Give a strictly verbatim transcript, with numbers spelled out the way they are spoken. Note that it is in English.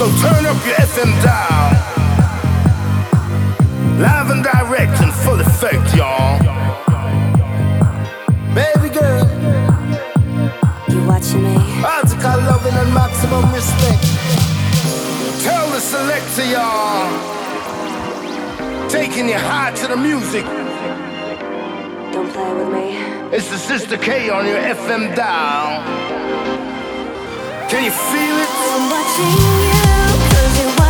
turn up your F M dial. Live and direct in full effect, y'all. Baby girl, you watching me? Article loving and maximum respect. Tell the selector, y'all. Taking your heart to the music. Don't play with me. It's the Sister K on your F M dial. Can you feel it? I'm watching you, 'cause you're watching